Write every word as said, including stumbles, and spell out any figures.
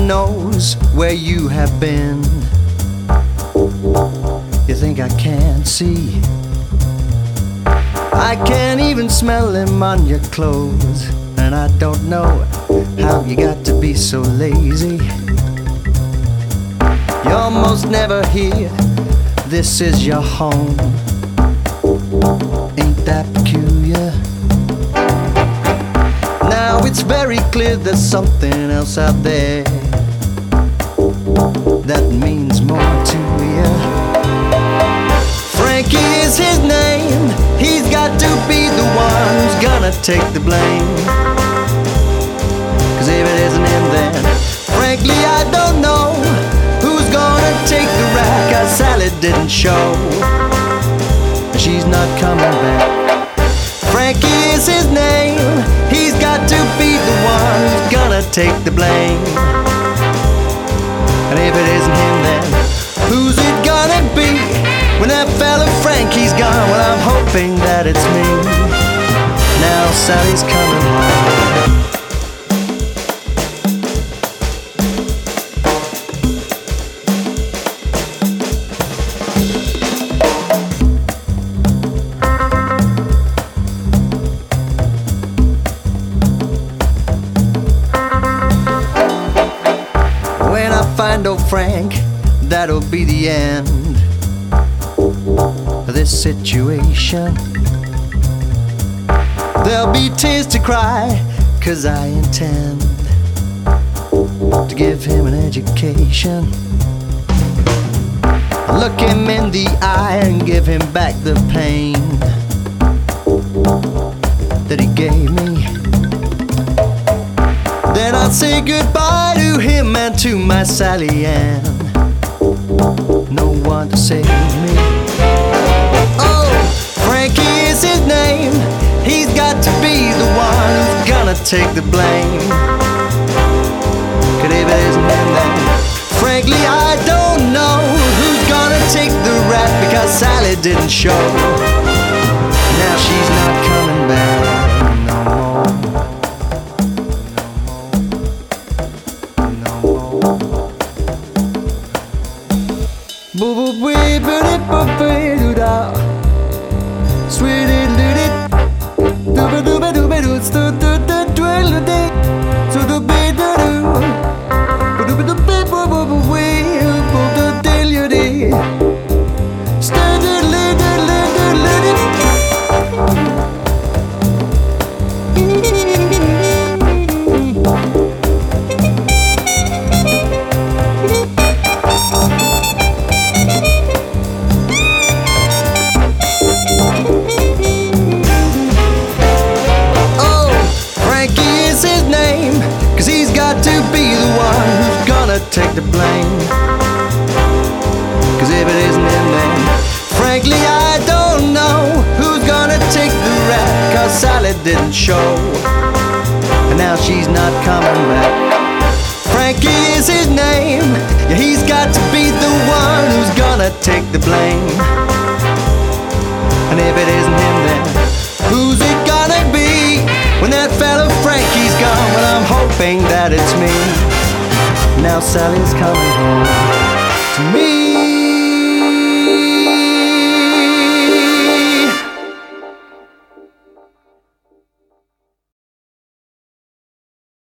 knows where you have been. You think I can't see? I can't even smell them on your clothes. And I don't know how you got to be so lazy. You're almost never here. This is your home. Ain't that peculiar? Now it's very clear there's something else out there that means more to you. Frankie is his name. He's got to be the one who's gonna take the blame. Cause if it isn't him then, frankly I don't know who's gonna take the rap. Cause Sally didn't show, and she's not coming back. Frankie is his name. He's got to be the one who's gonna take the blame. And if it isn't him then, who's it gonna be? When that fella Frankie's gone, well I'm hoping that it's me. Now Sally's coming home. When I find old Frank, that'll be the end of this situation. There'll be tears to cry, cause I intend to give him an education. Look him in the eye and give him back the pain that he gave me. Then I'll say goodbye to him and to my Sally Ann. No one to save me. Oh, Frankie is his name. He's got to be the one who's gonna take the blame. Cause if it isn't him then, frankly I don't know who's gonna take the rap. Because Sally didn't show. Now she's not coming back no more. Boo boo boo boo boo boo doo da, sweetie little doo ba doo ba doo ba doo, sto doo doo doo doo, so doo ba doo doo, doo ba doo ba boo boo boo wee, boo doo doo you dee, sto doo doo doo doo doo. Cause he's got to be the one who's gonna take the blame. Cause if it isn't him then, frankly I don't know who's gonna take the rap. Cause Sally didn't show, and now she's not coming back. Frankie is his name. Yeah, he's got to be the one who's gonna take the blame. And if it isn't him then, who's it gonna be? When that fella Frankie's gone, well I'm hoping that it's me. Now Sally's coming home to me.